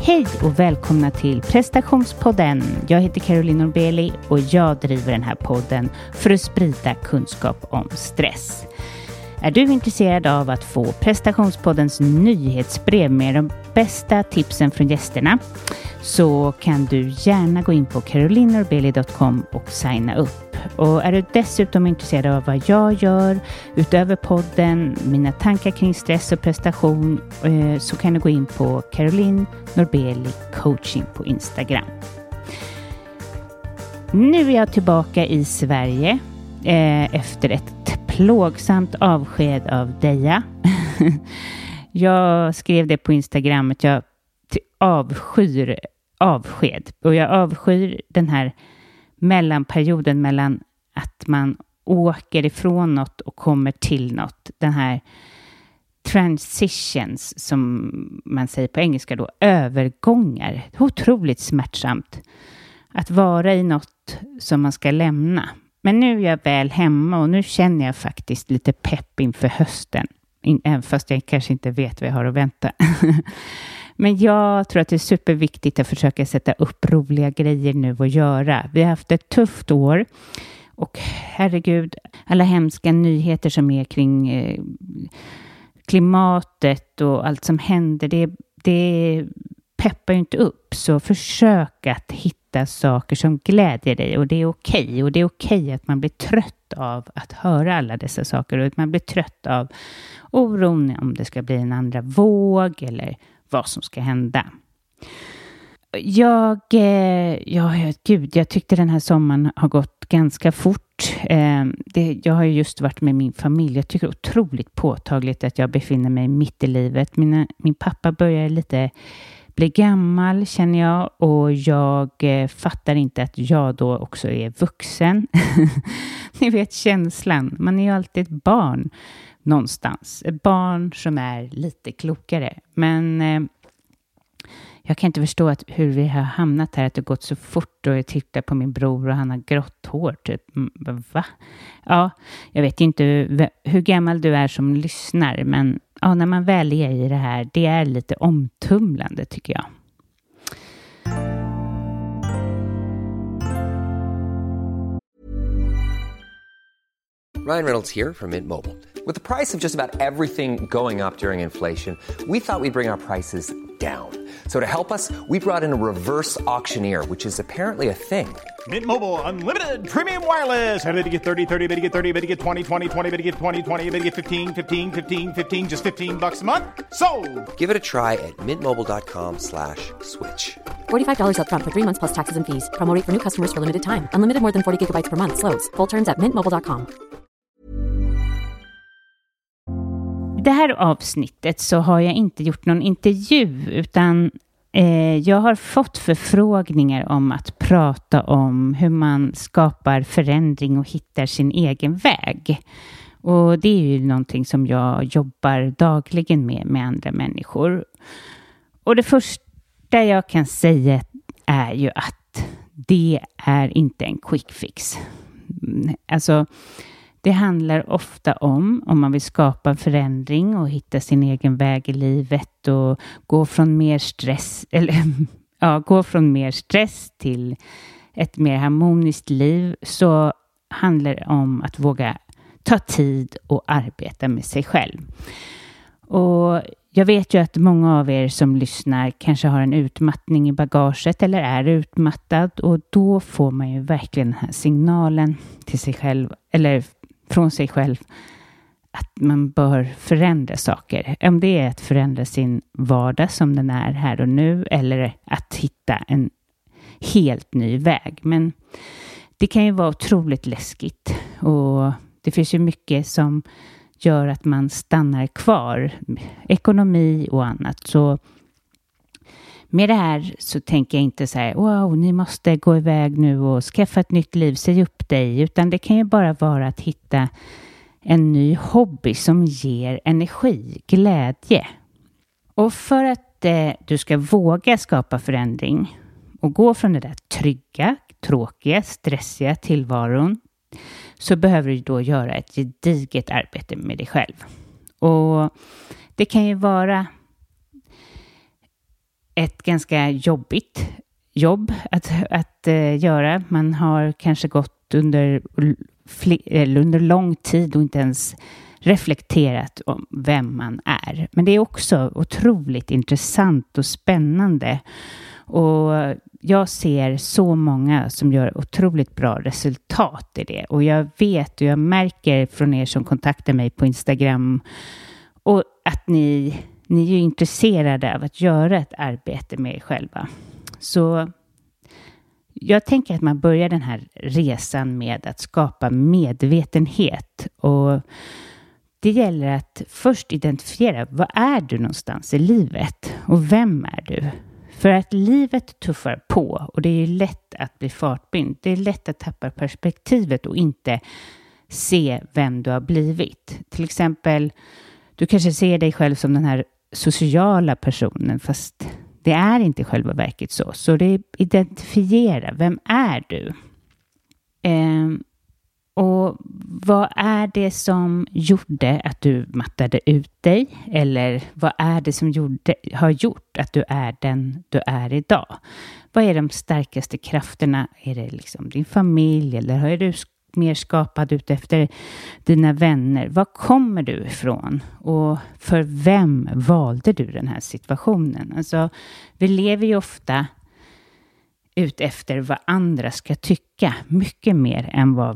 Hej och välkomna till Prestationspodden. Jag heter Caroline Norbeli och jag driver den här podden för att sprida kunskap om stress. Är du intresserad av att få Prestationspoddens nyhetsbrev med de bästa tipsen från gästerna så kan du gärna gå in på carolinenorbeli.com och signa upp. Och är du dessutom intresserad av vad jag gör utöver podden, mina tankar kring stress och prestation, så kan du gå in på Caroline Norbeli coaching på Instagram. Nu är jag tillbaka i Sverige efter ett plågsamt avsked av Deja. Jag skrev det på Instagram att jag avskyr avsked. Och jag avskyr den här mellanperioden mellan att man åker ifrån något och kommer till något. Den här transitions som man säger på engelska då, övergångar. Otroligt smärtsamt att vara i något som man ska lämna. Men nu är jag väl hemma och nu känner jag faktiskt lite pepp inför hösten. Även fast jag kanske inte vet vad jag har att vänta. Men jag tror att det är superviktigt att försöka sätta upp roliga grejer nu och göra. Vi har haft ett tufft år. Och herregud, alla hemska nyheter som är kring klimatet och allt som händer. Det peppar ju inte upp. Så försök att hitta saker som glädjer dig. Och det är okej. Och det är okej att man blir trött av att höra alla dessa saker. Och att man blir trött av oron om det ska bli en andra våg eller vad som ska hända. Jag tyckte den här sommaren har gått ganska fort. Jag har ju just varit med min familj. Jag tycker det är otroligt påtagligt att jag befinner mig mitt i livet. Min pappa börjar lite bli gammal, känner jag. Och jag fattar inte att jag då också är vuxen. Ni vet känslan. Man är ju alltid ett barn någonstans. Ett barn som är lite klokare. Men jag kan inte förstå hur vi har hamnat här. Att det gått så fort. Och jag tittar på min bror och han har grått hår. Typ. Va? Ja, jag vet inte hur gammal du är som lyssnar. Men ja, när man väl är i det här. Det är lite omtumlande tycker jag. Ryan Reynolds here from Mint Mobile. With the price of just about everything going up during inflation, we thought we'd bring our prices down. So to help us, we brought in a reverse auctioneer, which is apparently a thing. Mint Mobile Unlimited Premium Wireless. How to get 30, 30, bit to get 30, bit to get 20, 20, 20, bit to get 20, 20, bit to get 15, 15, 15, 15, just $15 a month? Sold! Give it a try at mintmobile.com/switch. $45 up front for 3 months plus taxes and fees. Promo rate for new customers for limited time. Unlimited more than 40 gigabytes per month. Slows full terms at mintmobile.com. Det här avsnittet så har jag inte gjort någon intervju utan jag har fått förfrågningar om att prata om hur man skapar förändring och hittar sin egen väg. Och det är ju någonting som jag jobbar dagligen med andra människor. Och det första jag kan säga är ju att det är inte en quick fix. Alltså det handlar ofta om man vill skapa förändring och hitta sin egen väg i livet och gå från mer stress till ett mer harmoniskt liv, så handlar det om att våga ta tid och arbeta med sig själv. Och jag vet ju att många av er som lyssnar kanske har en utmattning i bagaget eller är utmattad, och då får man ju verkligen den här signalen till sig själv eller från sig själv att man bör förändra saker. Om det är att förändra sin vardag som den är här och nu, eller att hitta en helt ny väg. Men det kan ju vara otroligt läskigt, och det finns ju mycket som gör att man stannar kvar. Ekonomi och annat. Så med det här så tänker jag inte så här: wow, ni måste gå iväg nu och skaffa ett nytt liv, säg upp dig. Utan det kan ju bara vara att hitta en ny hobby som ger energi, glädje. Och för att du ska våga skapa förändring och gå från det där trygga, tråkiga, stressiga tillvaron, så behöver du då göra ett gediget arbete med dig själv. Och det kan ju vara ett ganska jobbigt jobb att göra. Man har kanske gått under lång tid och inte ens reflekterat om vem man är. Men det är också otroligt intressant och spännande. Och jag ser så många som gör otroligt bra resultat i det. Och jag vet och jag märker från er som kontaktar mig på Instagram och att ni är ju intresserade av att göra ett arbete med er själva. Så jag tänker att man börjar den här resan med att skapa medvetenhet. Och det gäller att först identifiera, vad är du någonstans i livet? Och vem är du? För att livet tuffar på och det är lätt att bli fartblind. Det är lätt att tappa perspektivet och inte se vem du har blivit. Till exempel, du kanske ser dig själv som den här sociala personen, fast det är inte själva verket så. Så det är identifiera, vem är du? Och vad är det som gjorde att du mattade ut dig? Eller vad är det som har gjort att du är den du är idag? Vad är de starkaste krafterna? Är det liksom din familj eller är du mer skapad ut efter dina vänner? Var kommer du ifrån? Och för vem valde du den här situationen? Alltså, vi lever ju ofta ut efter vad andra ska tycka. Mycket mer än vad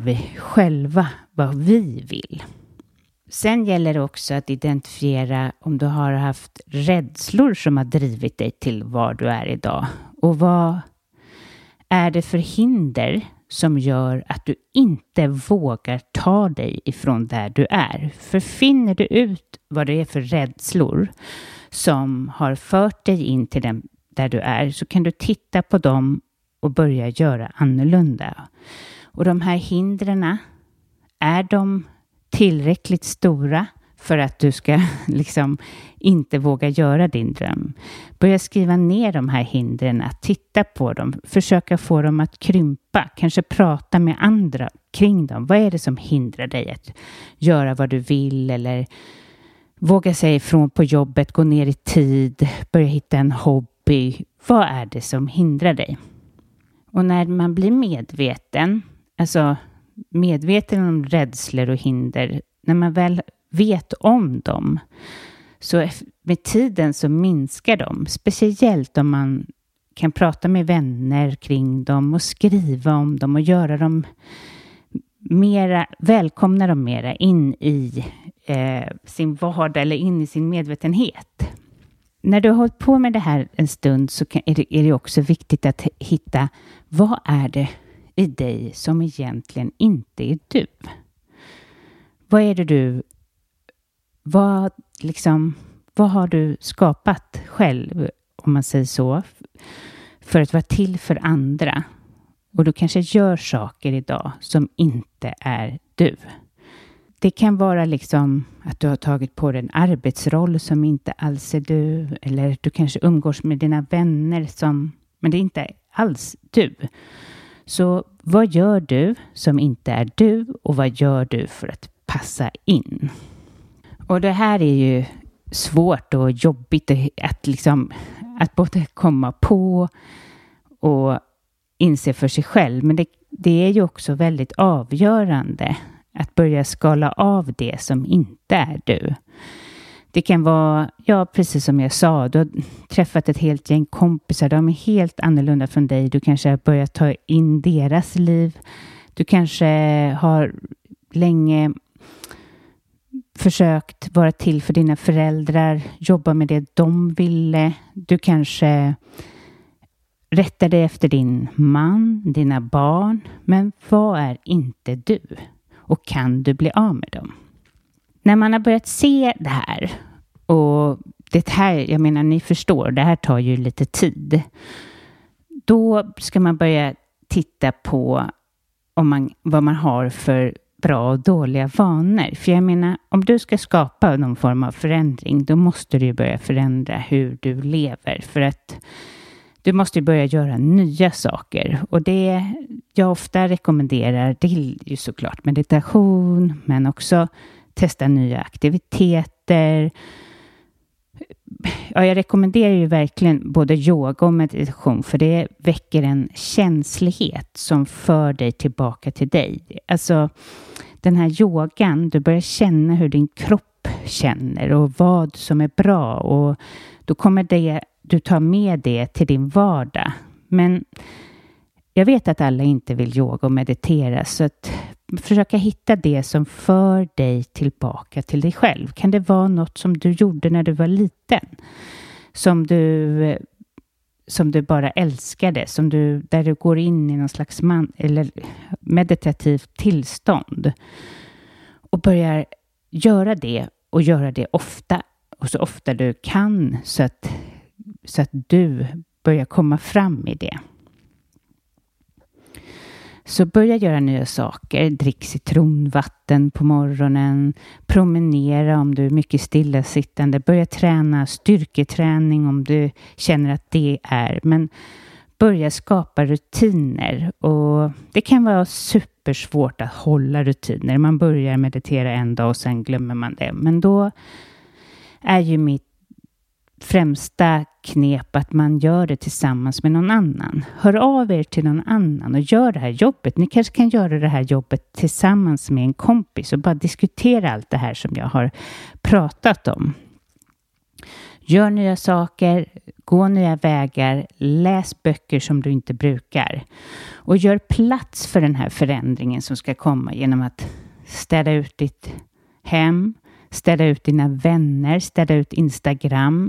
vi vill. Sen gäller det också att identifiera om du har haft rädslor som har drivit dig till var du är idag. Och vad är det för hinder som gör att du inte vågar ta dig ifrån där du är? För finner du ut vad det är för rädslor som har fört dig in till den där du är, så kan du titta på dem och börja göra annorlunda. Och de här hindren, är de tillräckligt stora för att du ska liksom inte våga göra din dröm? Börja skriva ner de här hindren, titta på dem, försöka få dem att krympa, kanske prata med andra kring dem. Vad är det som hindrar dig att göra vad du vill, eller våga säga ifrån på jobbet, gå ner i tid, börja hitta en hobby. Vad är det som hindrar dig? Och när man blir medveten om rädslor och hinder, när man väl vet om dem, så med tiden så minskar de. Speciellt om man kan prata med vänner kring dem och skriva om dem och göra dem välkomna dem mera in i sin vardag eller in i sin medvetenhet. När du har hållit på med det här en stund så är det också viktigt att hitta, vad är det i dig som egentligen inte är du? Vad är det vad har du skapat själv, om man säger så, för att vara till för andra? Och du kanske gör saker idag som inte är du. Det kan vara att du har tagit på dig en arbetsroll som inte alls är du. Eller du kanske umgås med dina vänner men det är inte alls du. Så vad gör du som inte är du? Och vad gör du för att passa in? Och det här är ju svårt och jobbigt att både komma på och inse för sig själv. Men det är ju också väldigt avgörande att börja skala av det som inte är du. Det kan vara, precis som jag sa, du har träffat ett helt gäng kompisar. De är helt annorlunda från dig. Du kanske har börjat ta in deras liv. Du kanske har länge försökt vara till för dina föräldrar. Jobba med det de ville. Du kanske rättar dig efter din man, dina barn. Men vad är inte du? Och kan du bli av med dem? När man har börjat se det här, och det här, jag menar, ni förstår, det här tar ju lite tid. Då ska man börja titta på vad man har för bra och dåliga vanor. För jag menar, om du ska skapa någon form av förändring, då måste du börja förändra hur du lever. För att du måste börja göra nya saker. Och det jag ofta rekommenderar, det är ju såklart meditation, men också testa nya aktiviteter. jag rekommenderar ju verkligen både yoga och meditation, för det väcker en känslighet som för dig tillbaka till dig. Alltså den här yogan, du börjar känna hur din kropp känner och vad som är bra, och då kommer du ta med det till din vardag. Men jag vet att alla inte vill yoga och meditera, så att försöka hitta det som för dig tillbaka till dig själv. Kan det vara något som du gjorde när du var liten? Som du bara älskade, där du går in i någon slags eller meditativt tillstånd och börjar göra det ofta, och så ofta du kan, så att du börjar komma fram i det. Så börja göra nya saker. Drick citronvatten på morgonen. Promenera om du är mycket stillasittande. Börja träna styrketräning om du känner att det är. Men börja skapa rutiner. Och det kan vara supersvårt att hålla rutiner. Man börjar meditera en dag och sen glömmer man det. Men då är ju mitt främsta knep att man gör det tillsammans med någon annan. Hör av er till någon annan och gör det här jobbet. Ni kanske kan göra det här jobbet tillsammans med en kompis och bara diskutera allt det här som jag har pratat om. Gör nya saker, gå nya vägar, läs böcker som du inte brukar. Och gör plats för den här förändringen som ska komma genom att städa ut ditt hem, städa ut dina vänner, städa ut Instagram.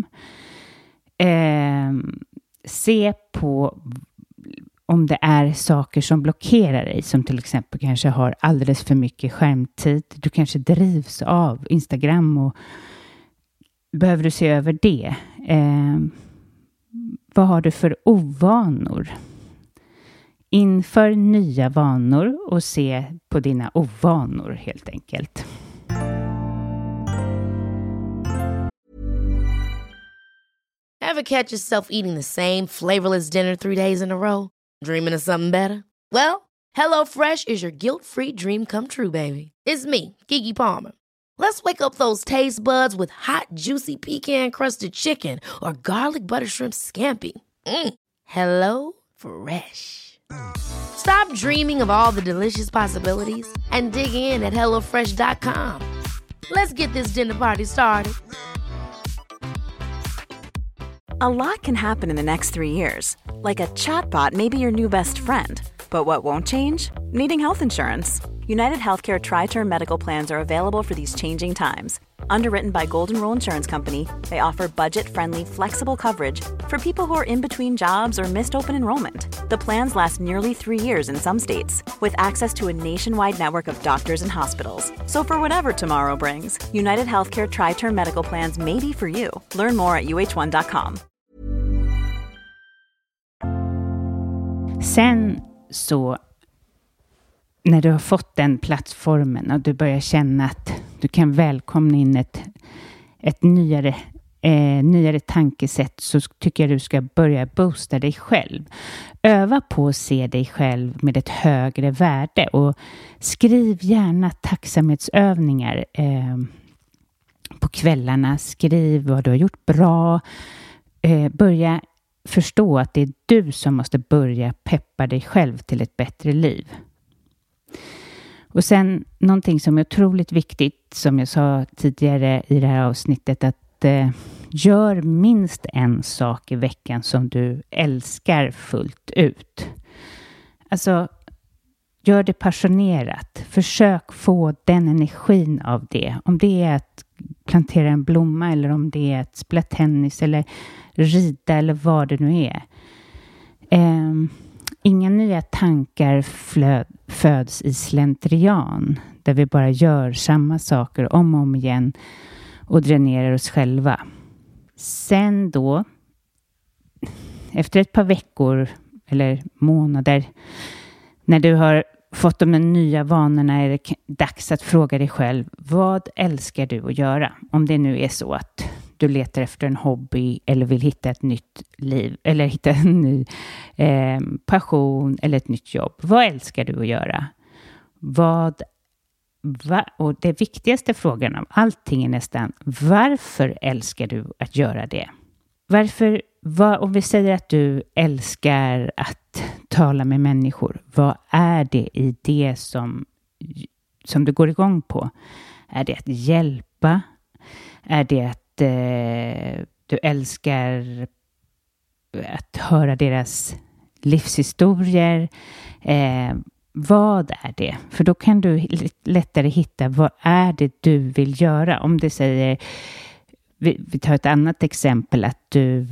Se på om det är saker som blockerar dig, som till exempel kanske har alldeles för mycket skärmtid. Du kanske drivs av Instagram, och behöver du se över det. Vad har du för ovanor? Inför nya vanor och se på dina ovanor helt enkelt. Ever catch yourself eating the same flavorless dinner 3 days in a row? Dreaming of something better? Well, HelloFresh is your guilt-free dream come true, baby. It's me, Keke Palmer. Let's wake up those taste buds with hot, juicy pecan-crusted chicken or garlic butter shrimp scampi. Hello Fresh. Stop dreaming of all the delicious possibilities and dig in at HelloFresh.com. Let's get this dinner party started. A lot can happen in the next 3 years. Like a chatbot may be your new best friend. But what won't change? Needing health insurance. United Healthcare Tri-Term Medical Plans are available for these changing times. Underwritten by Golden Rule Insurance Company, they offer budget-friendly, flexible coverage for people who are in between jobs or missed open enrollment. The plans last nearly 3 years in some states, with access to a nationwide network of doctors and hospitals. So for whatever tomorrow brings, United Healthcare Tri-Term Medical Plans may be for you. Learn more at uh1.com. Sen så, när du har fått den plattformen och du börjar känna att du kan välkomna in ett nyare tankesätt, så tycker jag du ska börja boosta dig själv. Öva på att se dig själv med ett högre värde, och skriv gärna tacksamhetsövningar på kvällarna. Skriv vad du har gjort bra. Börja förstå att det är du som måste börja peppa dig själv till ett bättre liv. Och sen någonting som är otroligt viktigt, som jag sa tidigare i det här avsnittet, att gör minst en sak i veckan som du älskar fullt ut. Alltså, gör det passionerat. Försök få den energin av det. Om det är att plantera en blomma, eller om det är att spela tennis eller rida eller vad det nu är. Inga nya tankar föds i slentrian, där vi bara gör samma saker om och om igen och dränerar oss själva. Sen då, efter ett par veckor eller månader, när du har fått de nya vanorna, är det dags att fråga dig själv: vad älskar du att göra? Om det nu är så att du letar efter en hobby, eller vill hitta ett nytt liv, eller hitta en ny passion eller ett nytt jobb. Vad älskar du att göra? Och det viktigaste frågan av allting är nästan, varför älskar du att göra det? Om vi säger att du älskar att tala med människor, vad är det i det som du går igång på? Är det att hjälpa? Är det att du älskar att höra deras livshistorier? Vad är det? För då kan du lättare hitta, vad är det du vill göra? Om det säger, vi tar ett annat exempel, att du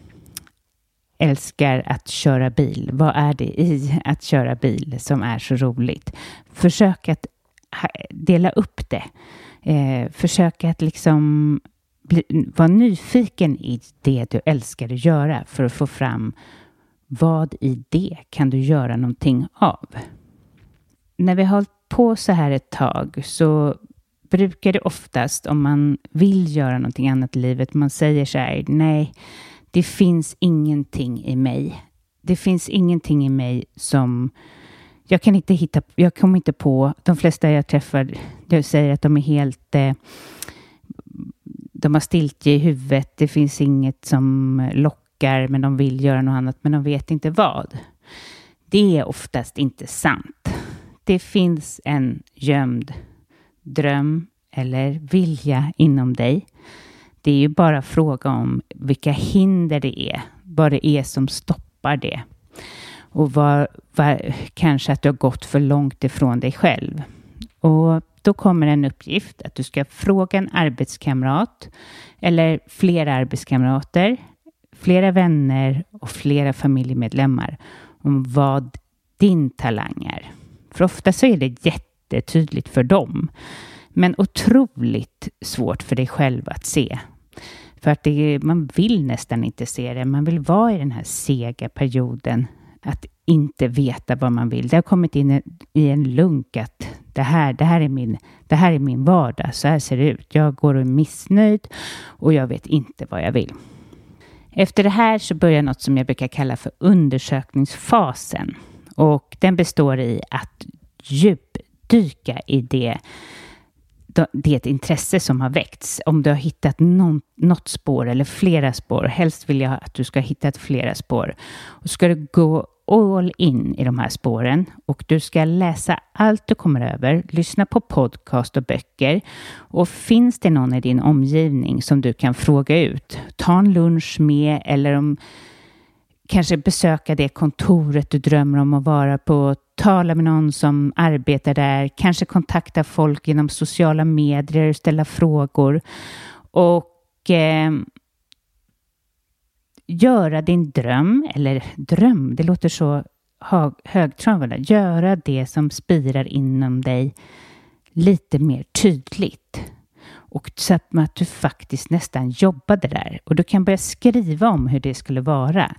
älskar att köra bil. Vad är det i att köra bil som är så roligt? Försök att dela upp det. Försök att liksom vara nyfiken i det du älskar att göra, för att få fram vad i det kan du göra någonting av. När vi har hållit på så här ett tag så brukar det oftast, om man vill göra någonting annat i livet, man säger så här: nej, det finns ingenting i mig. Det finns ingenting i mig som jag kommer inte på. De flesta jag träffar, jag säger att de är helt de har stiltje i huvudet. Det finns inget som lockar, men de vill göra något annat, men de vet inte vad. Det är oftast inte sant. Det finns en gömd dröm eller vilja inom dig. Det är ju bara fråga om vilka hinder det är. Vad det är som stoppar det. Och kanske att du har gått för långt ifrån dig själv. Och då kommer en uppgift att du ska fråga en arbetskamrat eller flera arbetskamrater, flera vänner och flera familjemedlemmar om vad din talang är. För ofta så är det jättetydligt för dem, men otroligt svårt för dig själv att se. För att man vill nästan inte se det. Man vill vara i den här sega perioden att inte veta vad man vill. Det har kommit in i en lunk att det här är min vardag. Så här ser det ut. Jag går och är missnöjd och jag vet inte vad jag vill. Efter det här så börjar något som jag brukar kalla för undersökningsfasen. Och den består i att djupdyka i det är ett intresse som har väckts. Om du har hittat något spår eller flera spår. Helst vill jag att du ska ha hittat flera spår. Och ska du gå all in i de här spåren. Och du ska läsa allt du kommer över. Lyssna på podcast och böcker. Och finns det någon i din omgivning som du kan fråga ut. Ta en lunch med, eller kanske besöka det kontoret du drömmer om att vara på. Tala med någon som arbetar där. Kanske kontakta folk genom sociala medier. Ställa frågor. Och göra din dröm. Eller dröm, det låter så högtravande. Göra det som spirar inom dig lite mer tydligt. Och så att du faktiskt nästan jobbade där. Och du kan börja skriva om hur det skulle vara.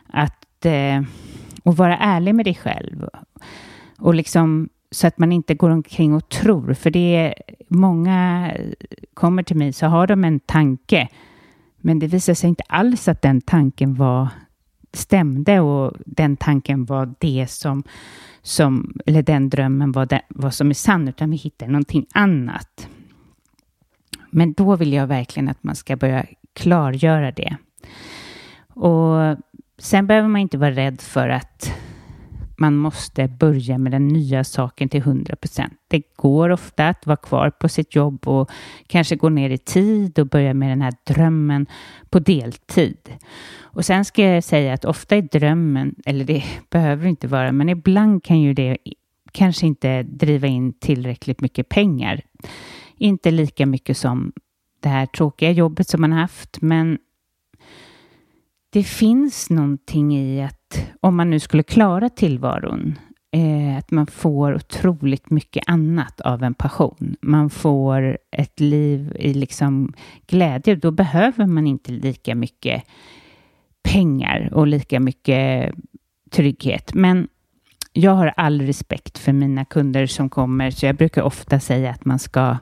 Och vara ärlig med dig själv. Och liksom, så att man inte går omkring och tror. För många kommer till mig så har de en tanke. Men det visar sig inte alls att den tanken stämde. Och den tanken var det eller den drömmen var vad som är sann. Utan vi hittar någonting annat. Men då vill jag verkligen att man ska börja klargöra det. Och sen behöver man inte vara rädd för att man måste börja med den nya saken till 100%. Det går ofta att vara kvar på sitt jobb och kanske gå ner i tid och börja med den här drömmen på deltid. Och sen ska jag säga att ofta är drömmen, eller det behöver inte vara, men ibland kan ju det kanske inte driva in tillräckligt mycket pengar. Inte lika mycket som det här tråkiga jobbet som man haft, men det finns någonting i att om man nu skulle klara tillvaron, att man får otroligt mycket annat av en passion. Man får ett liv i liksom glädje. Då behöver man inte lika mycket pengar och lika mycket trygghet. Men jag har all respekt för mina kunder som kommer, så jag brukar ofta säga att man ska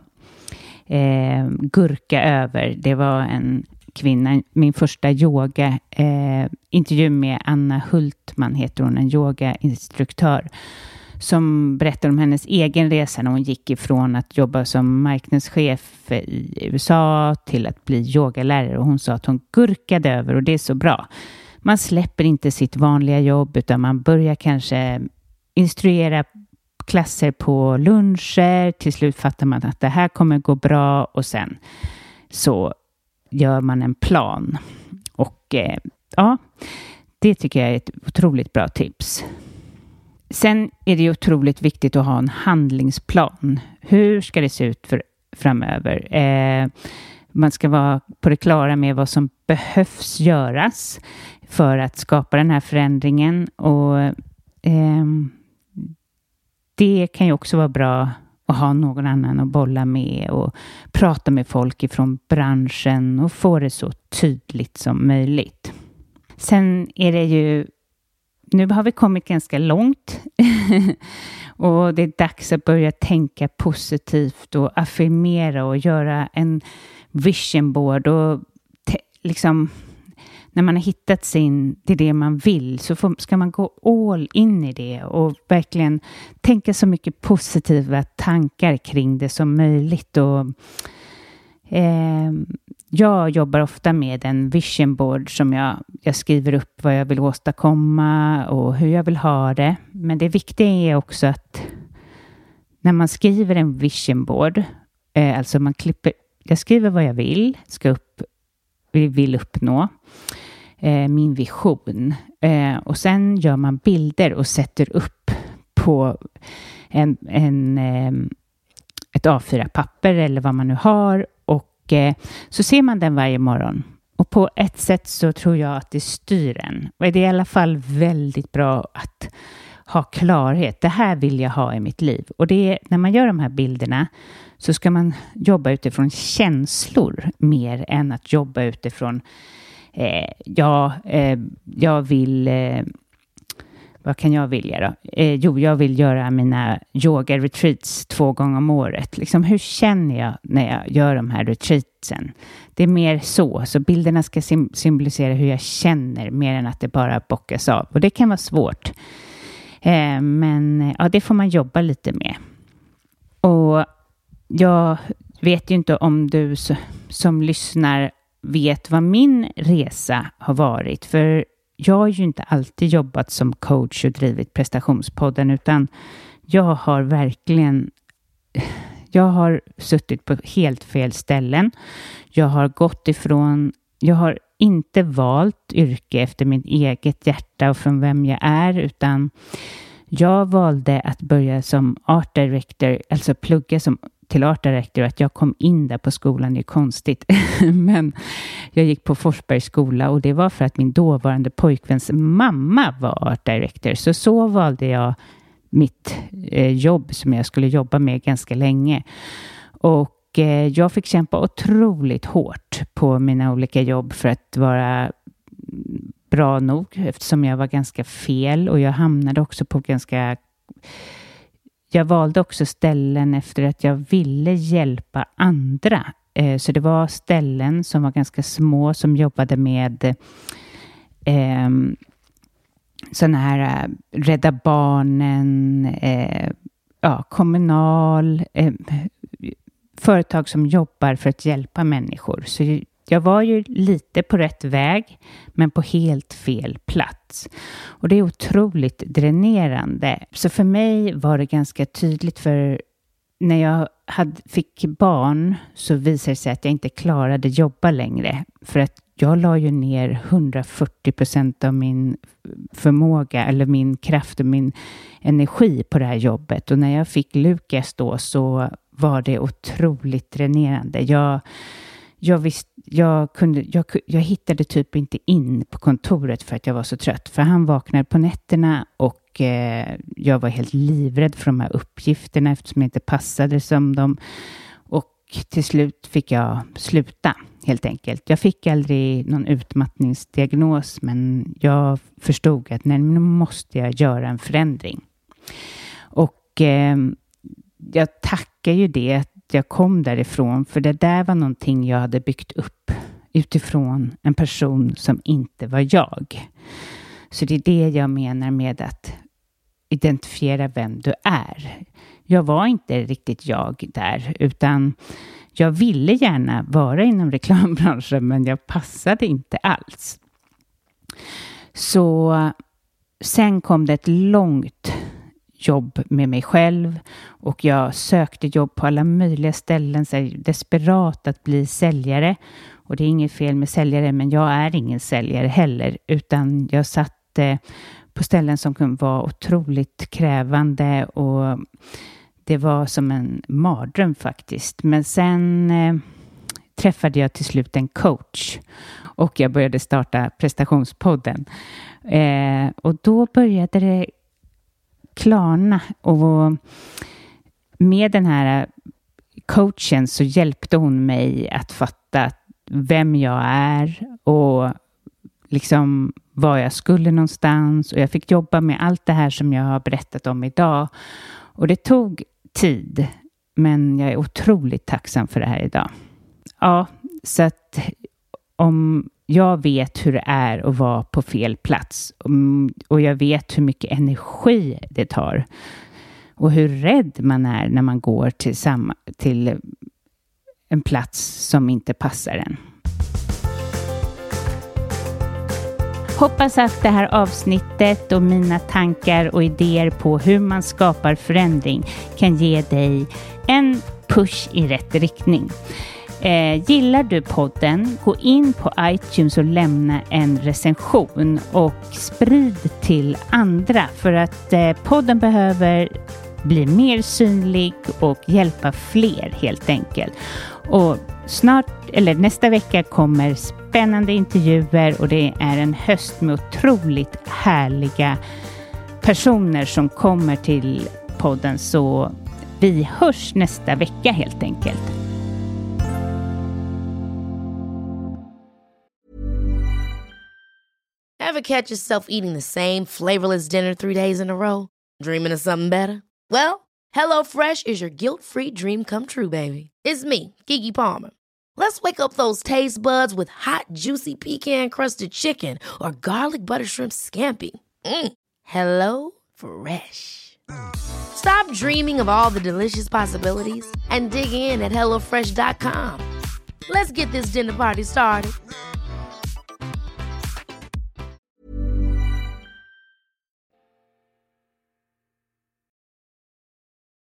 gurka över. Det var en kvinna, min första intervju med Anna Hultman heter hon, en yogainstruktör som berättar om hennes egen resa när hon gick ifrån att jobba som marknadschef i USA till att bli yogalärare. Och hon sa att hon gurkade över, och det är så bra. Man släpper inte sitt vanliga jobb, utan man börjar kanske instruera klasser på luncher. Till slut fattar man att det här kommer gå bra, och sen så gör man en plan. Och ja, det tycker jag är ett otroligt bra tips. Sen är det otroligt viktigt att ha en handlingsplan. Hur ska det se ut framöver? Man ska vara på det klara med vad som behövs göras för att skapa den här förändringen. Och det kan ju också vara bra att ha någon annan att bolla med och prata med folk ifrån branschen och få det så tydligt som möjligt. Sen är det ju, nu har vi kommit ganska långt och det är dags att börja tänka positivt och affirmera och göra en vision board, och liksom när man har hittat det man vill, så ska man gå all in i det och verkligen tänka så mycket positiva tankar kring det som möjligt. Och jag jobbar ofta med en vision board som jag skriver upp vad jag vill åstadkomma och hur jag vill ha det. Men det viktiga är också att när man skriver en vision board, alltså jag skriver vad jag vill uppnå, min vision, och sen gör man bilder och sätter upp på ett A4-papper eller vad man nu har, och så ser man den varje morgon. Och på ett sätt så tror jag att det styr en. Och det är i alla fall väldigt bra att ha klarhet. Det här vill jag ha i mitt liv. Och det är, när man gör de här bilderna så ska man jobba utifrån känslor mer än att jobba utifrån jag vill, vad kan jag vilja då? Jag vill göra mina yoga retreats 2 gånger om året. Liksom, hur känner jag när jag gör de här retreatsen? Det är mer så bilderna ska symbolisera hur jag känner mer än att det bara bockas av. Och det kan vara svårt. Men ja, det får man jobba lite med. Och jag vet ju inte om du som lyssnar vet vad min resa har varit. För jag har ju inte alltid jobbat som coach och drivit prestationspodden, utan jag har suttit på helt fel ställen. Jag har inte valt yrke efter mitt eget hjärta och från vem jag är, utan jag valde att börja som art director, alltså plugga till art director, och att jag kom in där på skolan är konstigt. Men jag gick på Forsbergs skola, och det var för att min dåvarande pojkväns mamma var art director. Så valde jag mitt jobb som jag skulle jobba med ganska länge. Och jag fick kämpa otroligt hårt på mina olika jobb för att vara bra nog, eftersom jag var ganska fel, och jag hamnade också på jag valde också ställen efter att jag ville hjälpa andra. Så det var ställen som var ganska små som jobbade med sådana här Rädda Barnen, Kommunal, företag som jobbar för att hjälpa människor. Så jag var ju lite på rätt väg, men på helt fel plats. Och det är otroligt dränerande. Så för mig var det ganska tydligt, för när jag fick barn så visade det sig att jag inte klarade jobba längre. För att jag la ju ner 140% av min förmåga, eller min kraft och min energi på det här jobbet. Och när jag fick Lukas då, så var det otroligt dränerande. Jag hittade typ inte in på kontoret för att jag var så trött. För han vaknade på nätterna, och jag var helt livrädd för de här uppgifterna eftersom jag inte passade som dem. Och till slut fick jag sluta helt enkelt. Jag fick aldrig någon utmattningsdiagnos, men jag förstod att nu måste jag göra en förändring. Och jag tackar ju det att jag kom därifrån, för det där var någonting jag hade byggt upp utifrån en person som inte var jag. Så det är det jag menar med att identifiera vem du är. Jag var inte riktigt jag där, utan jag ville gärna vara inom reklambranschen, men jag passade inte alls. Så sen kom det ett långt jobb med mig själv och jag sökte jobb på alla möjliga ställen, så desperat att bli säljare. Och det är inget fel med säljare, men jag är ingen säljare heller, utan jag satt på ställen som kunde vara otroligt krävande och det var som en mardröm faktiskt. Men sen träffade jag till slut en coach och jag började starta prestationspodden. Och då började det klarna, och med den här coachen så hjälpte hon mig att fatta vem jag är och liksom var jag skulle någonstans, och jag fick jobba med allt det här som jag har berättat om idag, och det tog tid, men jag är otroligt tacksam för det här idag. Ja, så att om jag vet hur det är att vara på fel plats och jag vet hur mycket energi det tar och hur rädd man är när man går till en plats som inte passar en. Hoppas att det här avsnittet och mina tankar och idéer på hur man skapar förändring kan ge dig en push i rätt riktning. Gillar du podden, gå in på iTunes och lämna en recension och sprid till andra, för att podden behöver bli mer synlig och hjälpa fler helt enkelt. Och nästa vecka kommer spännande intervjuer och det är en höst med otroligt härliga personer som kommer till podden, så vi hörs nästa vecka helt enkelt. Ever catch yourself eating the same flavorless dinner 3 days in a row? Dreaming of something better? Well, HelloFresh is your guilt-free dream come true, baby. It's me, Keke Palmer. Let's wake up those taste buds with hot, juicy pecan-crusted chicken or garlic butter shrimp scampi. Hello Fresh. Stop dreaming of all the delicious possibilities and dig in at HelloFresh.com. Let's get this dinner party started.